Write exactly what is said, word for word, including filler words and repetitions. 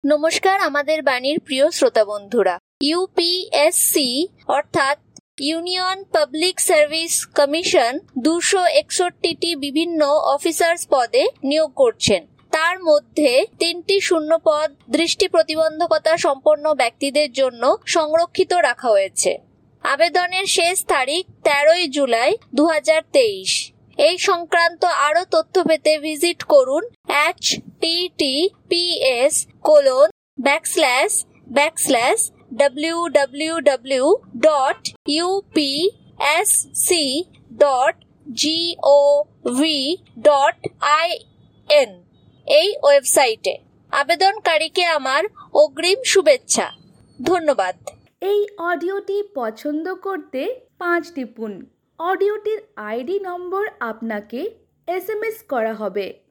নমস্কার আমাদের বাণীর প্রিয় শ্রোতা বন্ধুরা। ইউপিএসসি অর্থাৎ ইউনিয়ন পাবলিক সার্ভিস কমিশন দুশো একষট্টিটি বিভিন্ন অফিসার্স পদে নিয়োগ করছেন। তার মধ্যে তিনটি শূন্য পদ দৃষ্টি প্রতিবন্ধকতা সম্পন্ন ব্যক্তিদের জন্য সংরক্ষিত রাখা হয়েছে। আবেদনের শেষ তারিখ তেরোই জুলাই দু হাজার তেইশ। এই সংক্রান্ত আরো তথ্য পেতে ভিজিট করুন H T T P S colon backslash backslash W W W dot U P S C dot G O V dot I N এই ওয়েবসাইটে। আবেদনকারীকে আমার অগ্রিম শুভেচ্ছা। ধন্যবাদ। এই অডিওটি পছন্দ করতে পাঁচ টিপুন। অডিওটির আইডি নম্বর আপনাকে এস এম এস করা হবে।